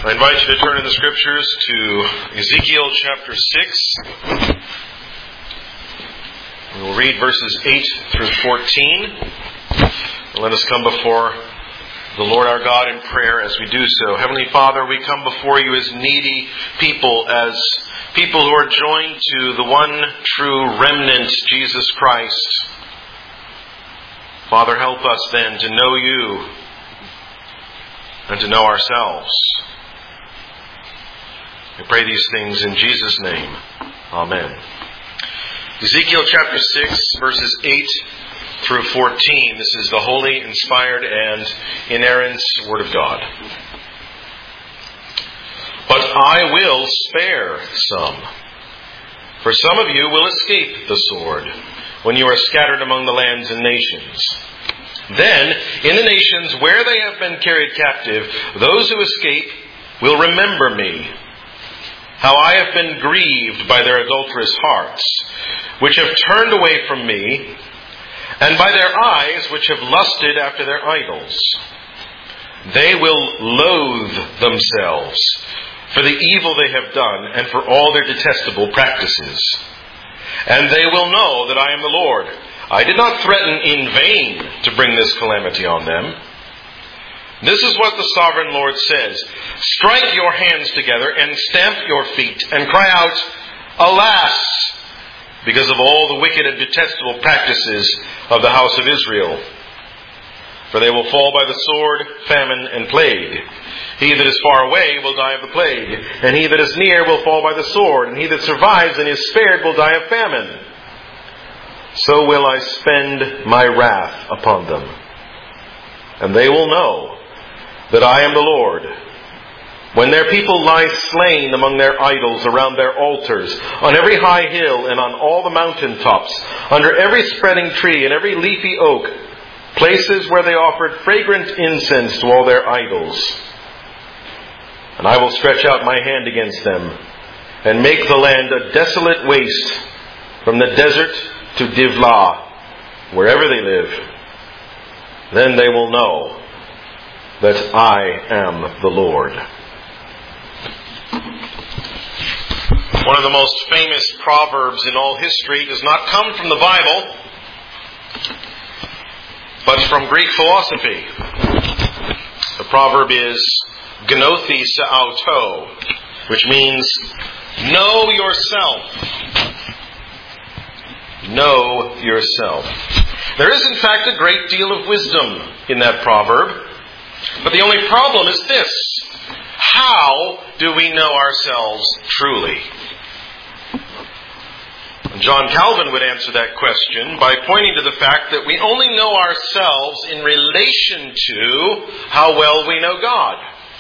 I invite you to turn in the Scriptures to Ezekiel chapter 6. We will read verses 8 through 14. And let us come before the Lord our God in prayer as we do so. Heavenly Father, we come before you as needy people, as people who are joined to the one true remnant, Jesus Christ. Father, help us then to know you and to know ourselves. I pray these things in Jesus' name. Amen. Ezekiel chapter 6, verses 8 through 14. This is the holy, inspired, and inerrant Word of God. But I will spare some. For some of you will escape the sword when you are scattered among the lands and nations. Then, in the nations where they have been carried captive, those who escape will remember me, how I have been grieved by their adulterous hearts, which have turned away from me, and by their eyes which have lusted after their idols. They will loathe themselves for the evil they have done and for all their detestable practices. And they will know that I am the Lord. I did not threaten in vain to bring this calamity on them. This is what the sovereign Lord says. Strike your hands together and stamp your feet and cry out, Alas! Because of all the wicked and detestable practices of the house of Israel. For they will fall by the sword, famine, and plague. He that is far away will die of the plague, and he that is near will fall by the sword, and he that survives and is spared will die of famine. So will I spend my wrath upon them. And they will know that I am the Lord. When their people lie slain among their idols around their altars, on every high hill and on all the mountain tops, under every spreading tree and every leafy oak, places where they offered fragrant incense to all their idols. And I will stretch out my hand against them, and make the land a desolate waste, from the desert to Divlah, wherever they live. Then they will know that I am the Lord. One of the most famous proverbs in all history does not come from the Bible, but from Greek philosophy. The proverb is gnothi se auto, which means know yourself. Know yourself. There is in fact a great deal of wisdom in that proverb, but the only problem is this. How do we know ourselves truly? John Calvin would answer that question by pointing to the fact that we only know ourselves in relation to how well we know God.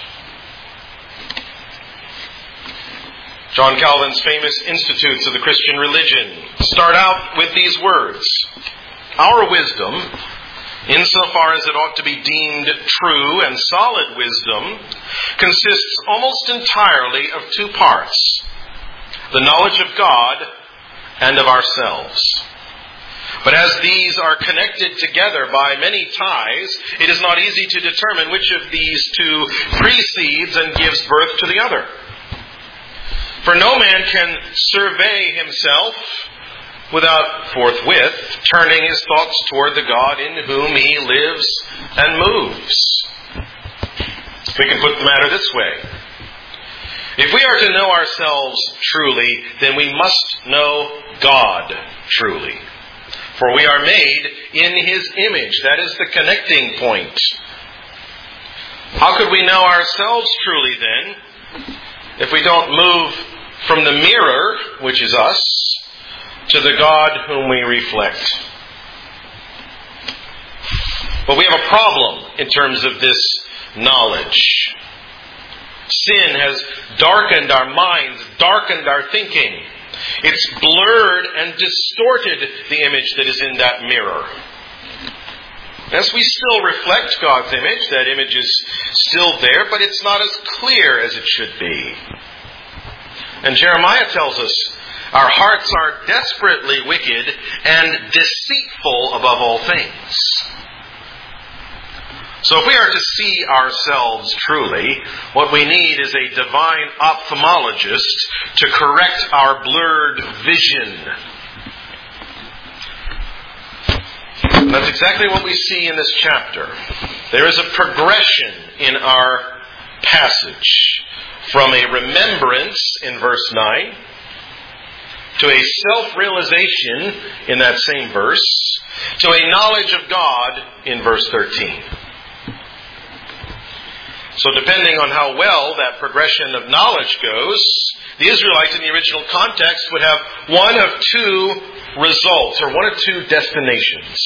John Calvin's famous Institutes of the Christian Religion start out with these words. Our wisdom, insofar as it ought to be deemed true and solid wisdom, consists almost entirely of two parts: the knowledge of God and of ourselves. But as these are connected together by many ties, it is not easy to determine which of these two precedes and gives birth to the other. For no man can survey himself without forthwith turning his thoughts toward the God in whom he lives and moves. We can put the matter this way. If we are to know ourselves truly, then we must know God truly. For we are made in His image. That is the connecting point. How could we know ourselves truly then, if we don't move from the mirror, which is us, to the God whom we reflect? But we have a problem in terms of this knowledge. Sin has darkened our minds, darkened our thinking. It's blurred and distorted the image that is in that mirror. Yes, we still reflect God's image. That image is still there, but it's not as clear as it should be. And Jeremiah tells us, our hearts are desperately wicked and deceitful above all things. So if we are to see ourselves truly, what we need is a divine ophthalmologist to correct our blurred vision. And that's exactly what we see in this chapter. There is a progression in our passage from a remembrance in verse 9 to a self-realization in that same verse to a knowledge of God in verse 13. So depending on how well that progression of knowledge goes, the Israelites in the original context would have one of two results, or one of two destinations.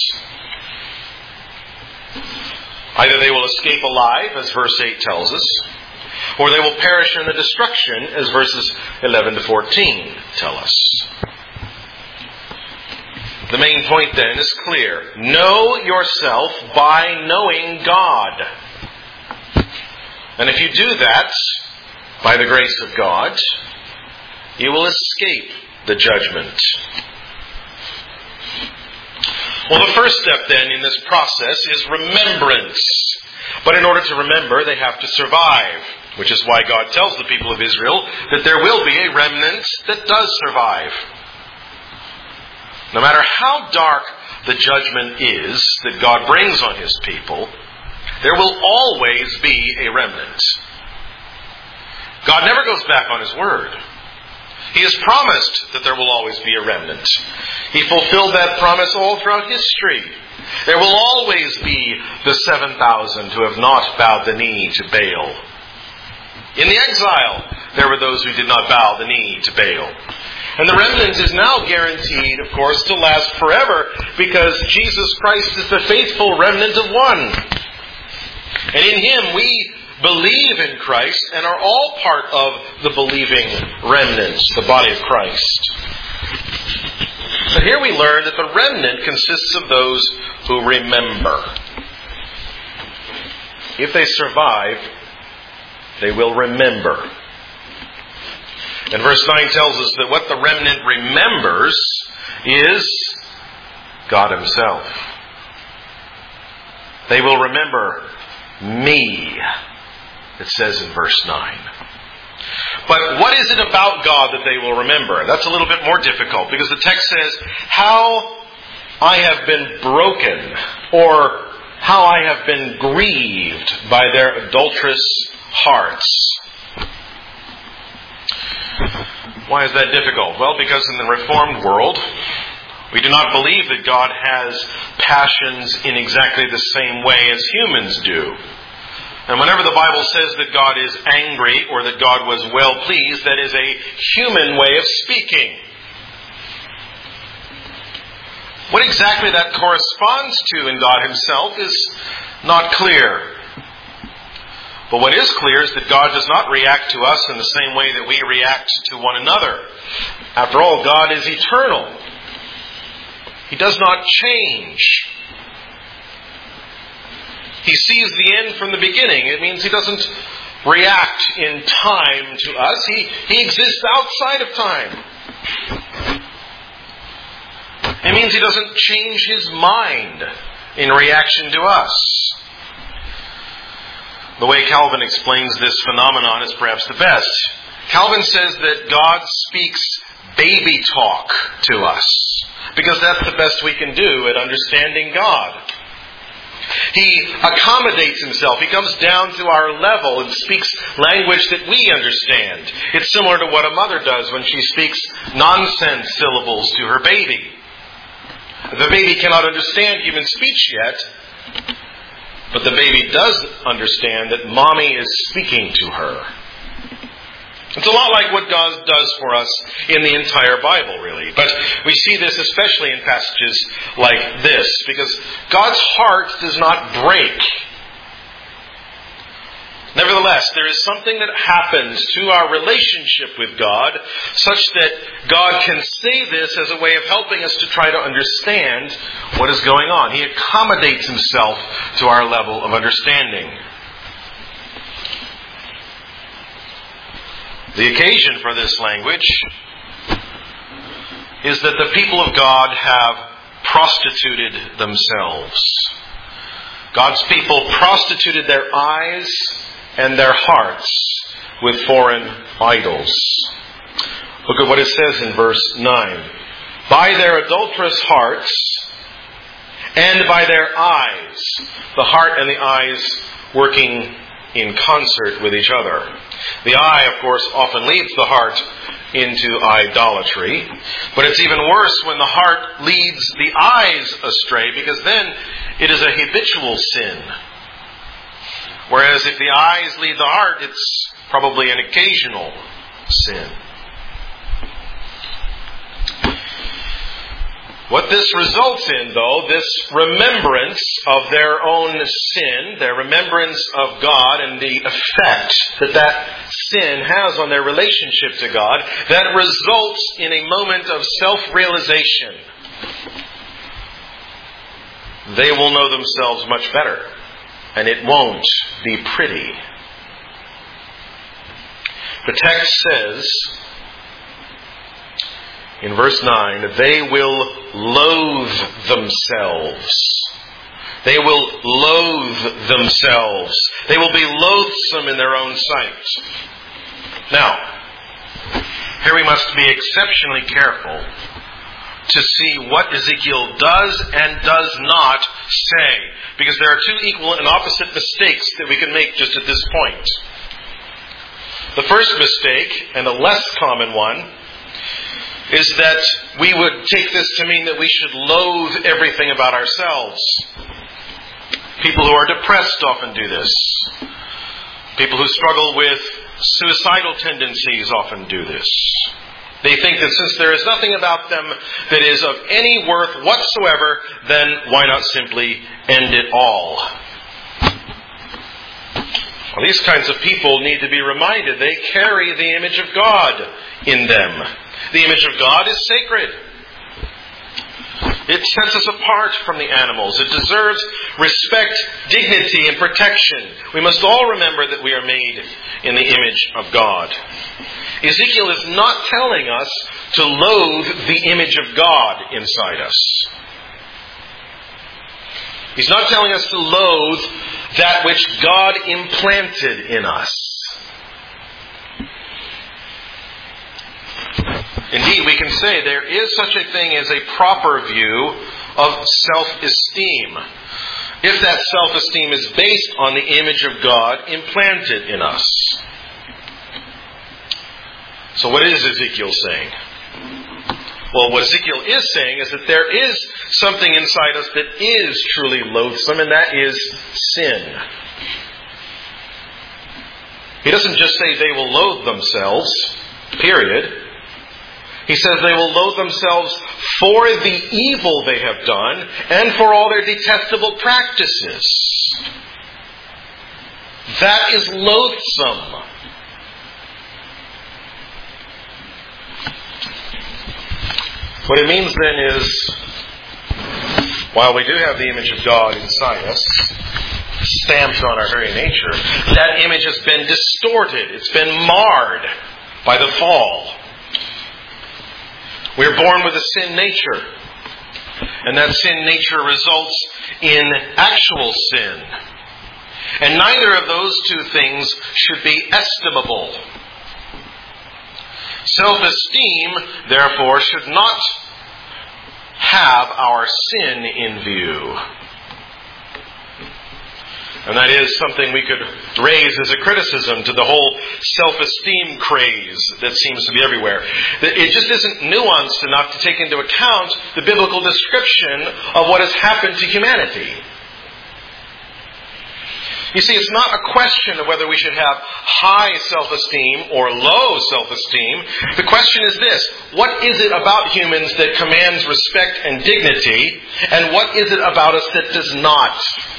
Either they will escape alive, as verse 8 tells us, or they will perish in the destruction, as verses 11 to 14 tell us. The main point then is clear. Know yourself by knowing God. And if you do that, by the grace of God, you will escape the judgment. Well, the first step then in this process is remembrance. But in order to remember, they have to survive, which is why God tells the people of Israel that there will be a remnant that does survive. No matter how dark the judgment is that God brings on His people, there will always be a remnant. God never goes back on His word. He has promised that there will always be a remnant. He fulfilled that promise all throughout history. There will always be the 7,000 who have not bowed the knee to Baal. In the exile, there were those who did not bow the knee to Baal. And the remnant is now guaranteed, of course, to last forever because Jesus Christ is the faithful remnant of one. And in Him we believe in Christ and are all part of the believing remnant, the body of Christ. But here we learn that the remnant consists of those who remember. If they survive, they will remember. And verse 9 tells us that what the remnant remembers is God Himself. They will remember me, it says in verse 9. But what is it about God that they will remember? That's a little bit more difficult because the text says, how I have been broken, or how I have been grieved by their adulterous hearts. Why is that difficult? Well, because in the Reformed world, we do not believe that God has passions in exactly the same way as humans do. And whenever the Bible says that God is angry or that God was well pleased, that is a human way of speaking. What exactly that corresponds to in God Himself is not clear. But what is clear is that God does not react to us in the same way that we react to one another. After all, God is eternal. He does not change. He sees the end from the beginning. It means He doesn't react in time to us. He exists outside of time. It means He doesn't change His mind in reaction to us. The way Calvin explains this phenomenon is perhaps the best. Calvin says that God speaks baby talk to us, because that's the best we can do at understanding God. He accommodates Himself. He comes down to our level and speaks language that we understand. It's similar to what a mother does when she speaks nonsense syllables to her baby. The baby cannot understand human speech yet, but the baby does understand that Mommy is speaking to her. It's a lot like what God does for us in the entire Bible, really. But we see this especially in passages like this, because God's heart does not break. Nevertheless, there is something that happens to our relationship with God such that God can say this as a way of helping us to try to understand what is going on. He accommodates Himself to our level of understanding. The occasion for this language is that the people of God have prostituted themselves. God's people prostituted their eyes and their hearts with foreign idols. Look at what it says in verse 9. By their adulterous hearts and by their eyes, the heart and the eyes working in concert with each other. The eye, of course, often leads the heart into idolatry. But it's even worse when the heart leads the eyes astray, because then it is a habitual sin. Whereas if the eyes lead the heart, it's probably an occasional sin. What this results in, though, this remembrance of their own sin, their remembrance of God and the effect that that sin has on their relationship to God, that results in a moment of self-realization. They will know themselves much better, and it won't be pretty. The text says, in verse 9, they will loathe themselves. They will loathe themselves. They will be loathsome in their own sight. Now, here we must be exceptionally careful to see what Ezekiel does and does not say, because there are two equal and opposite mistakes that we can make just at this point. The first mistake, and the less common one, is that we would take this to mean that we should loathe everything about ourselves. People who are depressed often do this. People who struggle with suicidal tendencies often do this. They think that since there is nothing about them that is of any worth whatsoever, then why not simply end it all? Well, these kinds of people need to be reminded they carry the image of God in them. The image of God is sacred. It sets us apart from the animals. It deserves respect, dignity, and protection. We must all remember that we are made in the image of God. Ezekiel is not telling us to loathe the image of God inside us. He's not telling us to loathe that which God implanted in us. Indeed, we can say there is such a thing as a proper view of self-esteem, if that self-esteem is based on the image of God implanted in us. So what is Ezekiel saying? Well, what Ezekiel is saying is that there is something inside us that is truly loathsome, and that is sin. He doesn't just say they will loathe themselves, period. He says they will loathe themselves for the evil they have done and for all their detestable practices. That is loathsome. What it means then is, while we do have the image of God inside us, stamped on our very nature, that image has been distorted. It's been marred by the fall. We're born with a sin nature. And that sin nature results in actual sin. And neither of those two things should be estimable. Self-esteem, therefore, should not have our sin in view. And that is something we could raise as a criticism to the whole self-esteem craze that seems to be everywhere. It just isn't nuanced enough to take into account the biblical description of what has happened to humanity. You see, it's not a question of whether we should have high self-esteem or low self-esteem. The question is this: what is it about humans that commands respect and dignity, and what is it about us that does not?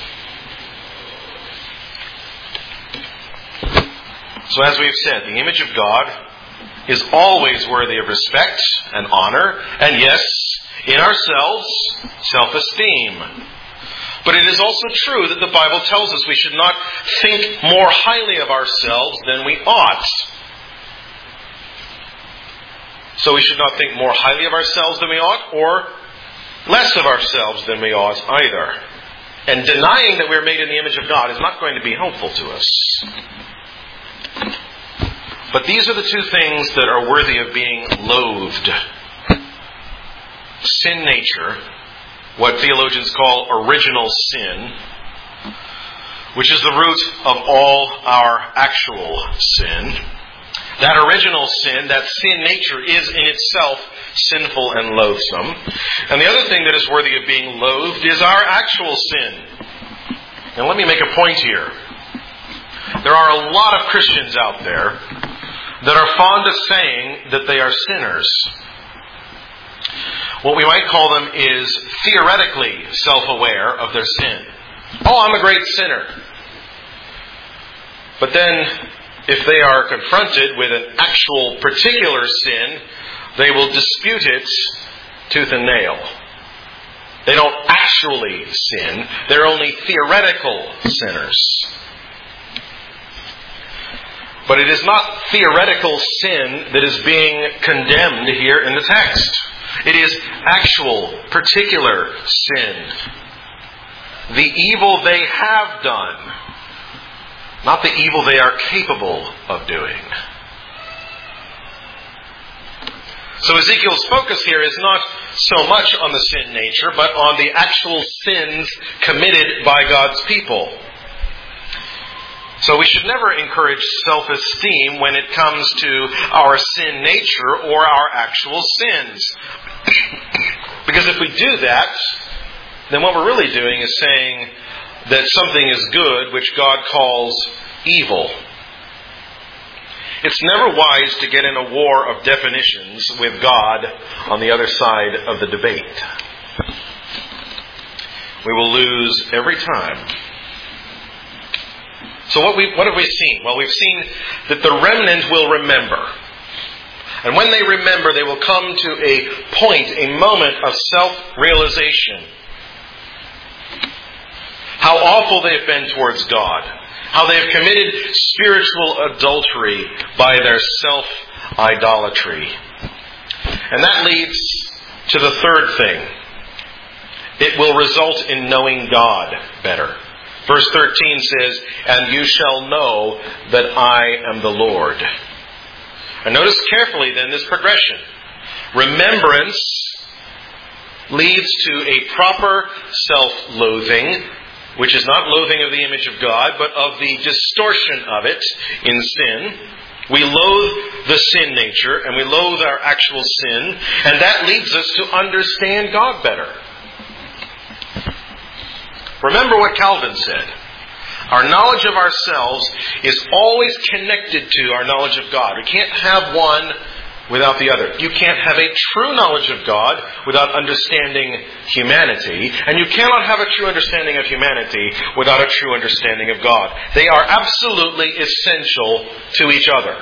So as we've said, the image of God is always worthy of respect and honor, and yes, in ourselves, self-esteem. But it is also true that the Bible tells us we should not think more highly of ourselves than we ought. So we should not think more highly of ourselves than we ought, or less of ourselves than we ought either. And denying that we're made in the image of God is not going to be helpful to us. But these are the two things that are worthy of being loathed. Sin nature, what theologians call original sin, which is the root of all our actual sin. That original sin, that sin nature, is in itself sinful and loathsome. And the other thing that is worthy of being loathed is our actual sin. And let me make a point here. There are a lot of Christians out there that are fond of saying that they are sinners. What we might call them is theoretically self-aware of their sin. Oh, I'm a great sinner. But then, if they are confronted with an actual particular sin, they will dispute it tooth and nail. They don't actually sin. They're only theoretical sinners. But it is not theoretical sin that is being condemned here in the text. It is actual, particular sin. The evil they have done, not the evil they are capable of doing. So Ezekiel's focus here is not so much on the sin nature, but on the actual sins committed by God's people. So we should never encourage self-esteem when it comes to our sin nature or our actual sins. Because if we do that, then what we're really doing is saying that something is good which God calls evil. It's never wise to get in a war of definitions with God on the other side of the debate. We will lose every time. So what have we seen? Well, we've seen that the remnant will remember. And when they remember, they will come to a point, a moment of self-realization. How awful they have been towards God. How they have committed spiritual adultery by their self-idolatry. And that leads to the third thing. It will result in knowing God better. Verse 13 says, "And you shall know that I am the Lord." And notice carefully then this progression. Remembrance leads to a proper self-loathing, which is not loathing of the image of God, but of the distortion of it in sin. We loathe the sin nature, and we loathe our actual sin, and that leads us to understand God better. Remember what Calvin said. Our knowledge of ourselves is always connected to our knowledge of God. We can't have one without the other. You can't have a true knowledge of God without understanding humanity. And you cannot have a true understanding of humanity without a true understanding of God. They are absolutely essential to each other.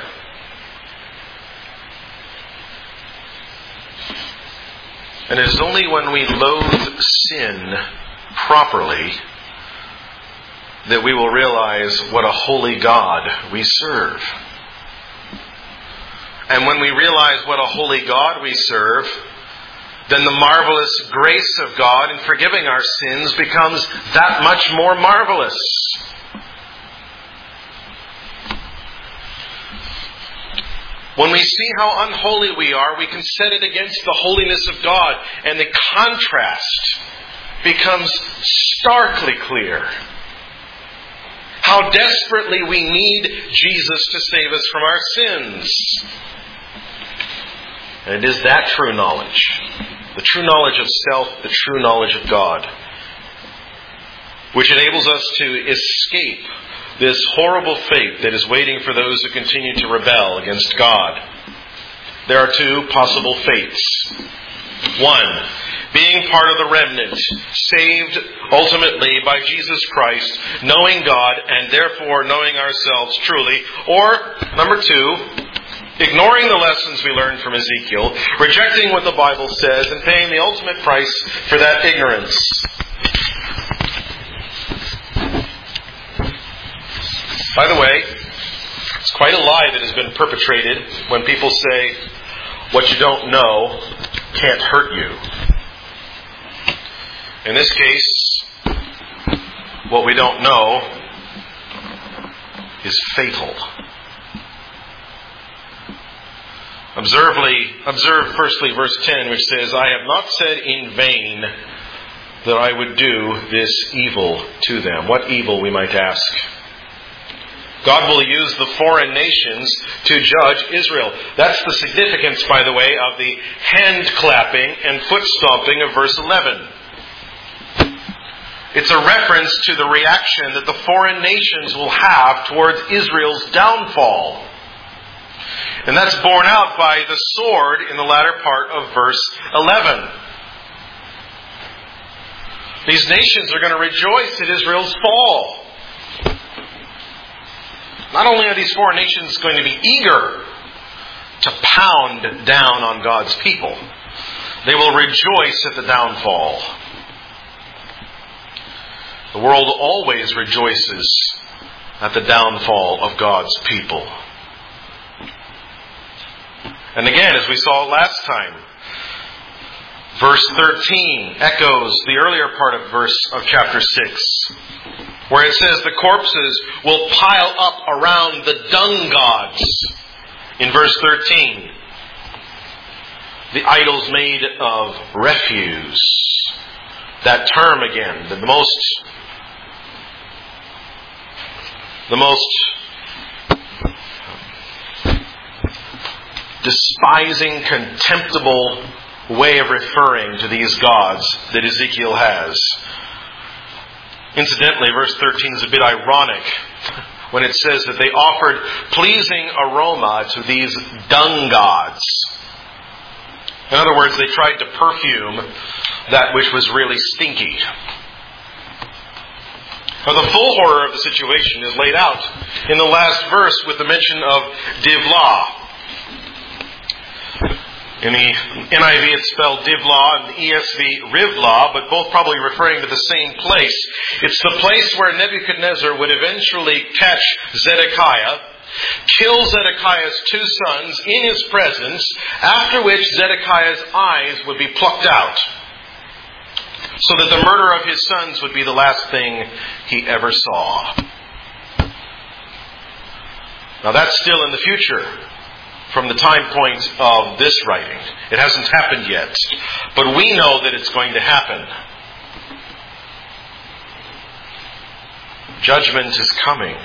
And it is only when we loathe sin properly that we will realize what a holy God we serve. And when we realize what a holy God we serve, then the marvelous grace of God in forgiving our sins becomes that much more marvelous. When we see how unholy we are, we can set it against the holiness of God, and the contrast becomes starkly clear. How desperately we need Jesus to save us from our sins. And it is that true knowledge, the true knowledge of self, the true knowledge of God, which enables us to escape this horrible fate that is waiting for those who continue to rebel against God. There are two possible fates. One, being part of the remnant, saved ultimately by Jesus Christ, knowing God and therefore knowing ourselves truly. Or, number two, ignoring the lessons we learned from Ezekiel, rejecting what the Bible says, and paying the ultimate price for that ignorance. By the way, it's quite a lie that has been perpetrated when people say, what you don't know can't hurt you. In this case, what we don't know is fatal. Observe firstly verse 10, which says, I have not said in vain that I would do this evil to them. What evil, we might ask? God will use the foreign nations to judge Israel. That's the significance, by the way, of the hand clapping and foot stomping of verse 11. It's a reference to the reaction that the foreign nations will have towards Israel's downfall. And that's borne out by the sword in the latter part of verse 11. These nations are going to rejoice at Israel's fall. Not only are these foreign nations going to be eager to pound down on God's people, they will rejoice at the downfall. The world always rejoices at the downfall of God's people. And again, as we saw last time, verse 13 echoes the earlier part of chapter 6, where it says the corpses will pile up around the dung gods. In verse 13, the idols made of refuse. That term again, the most despising, contemptible way of referring to these gods that Ezekiel has. Incidentally, verse 13 is a bit ironic when it says that they offered pleasing aroma to these dung gods. In other words, they tried to perfume that which was really stinky. Now, the full horror of the situation is laid out in the last verse with the mention of Divlah. In the NIV it's spelled Divlah, and the ESV Rivlah, but both probably referring to the same place. It's the place where Nebuchadnezzar would eventually catch Zedekiah, kill Zedekiah's two sons in his presence, after which Zedekiah's eyes would be plucked out, so that the murder of his sons would be the last thing he ever saw. Now that's still in the future from the time point of this writing. It hasn't happened yet, but we know that it's going to happen. Judgment is coming.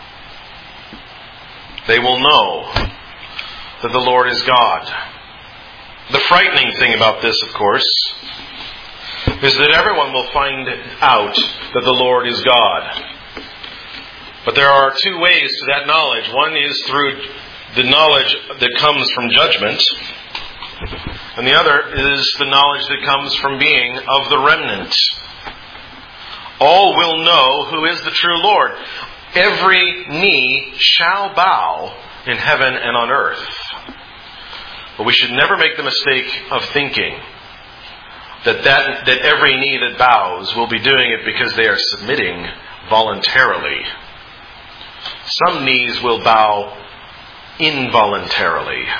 They will know that the Lord is God. The frightening thing about this, of course, is that everyone will find out that the Lord is God. But there are two ways to that knowledge. One is through the knowledge that comes from judgment, and the other is the knowledge that comes from being of the remnant. All will know who is the true Lord. Every knee shall bow in heaven and on earth. But we should never make the mistake of thinking that every knee that bows will be doing it because they are submitting voluntarily. Some knees will bow involuntarily.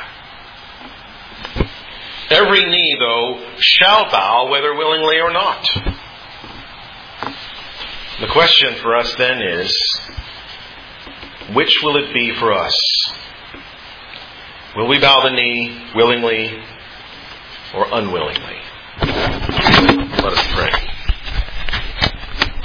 Every knee, though, shall bow, whether willingly or not. The question for us then is, which will it be for us? Will we bow the knee willingly or unwillingly?